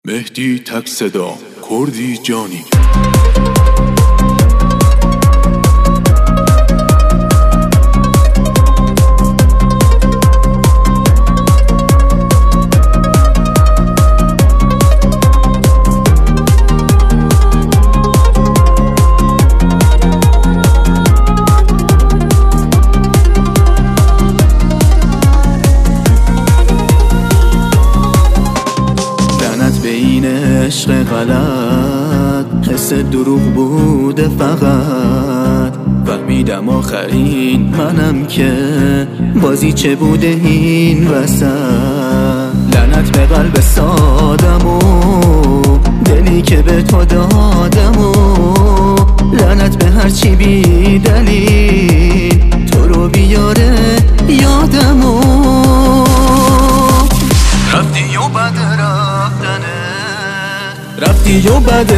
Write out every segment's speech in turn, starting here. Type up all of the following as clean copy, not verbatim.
مهدی تک صدا کردی جانی. این عشق غلط حس دروغ بوده فقط، فهمیدم آخرین منم که بازی چه بوده این وسط. لعنت به قلب سادم و دلی که به تو دادم و لعنت به هرچی بی دلیل تو رو بیاره یادم و رفتی و بد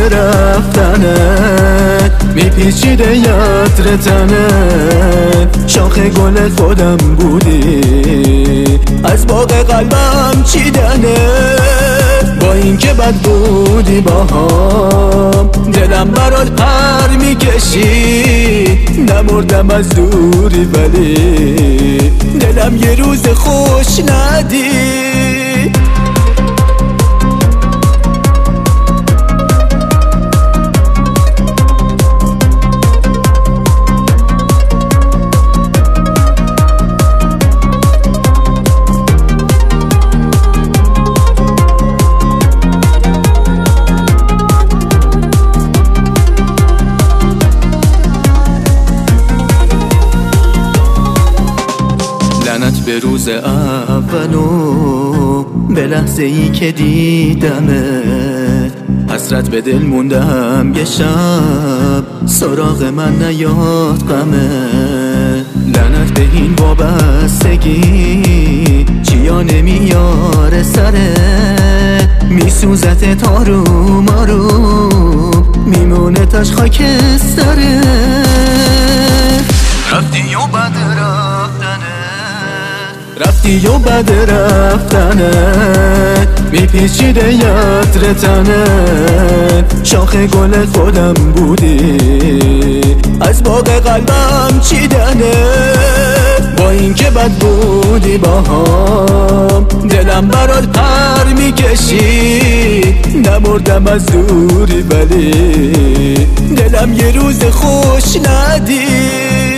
رفتنت میپیچیده یاد تنت. شاخ گل خودم بودی از باغ قلبم چیدنت. با این که بد بودی باهام دلم برات پر میکشید. نمردم از دوری ولی دلم یه روز خوش ندید. لعنت به روز اولو به لحظه ای که دیدمت. حسرت به دل موندم یه شب سراغ من نیاد غمت. لعنت به این وابستگی چیا نمیاره سرت. میسوزت تارو مارو میمونه تاش خاکستره. رفتی و بد رفتنت میپیچیده یاد تنت. شاخ گل خودم بودی از باغ قلبم چیدنت. با این که بد بودی باهام دلم برات پر میکشید. نمردم از دوری ولی دلم یه روز خوش ندید.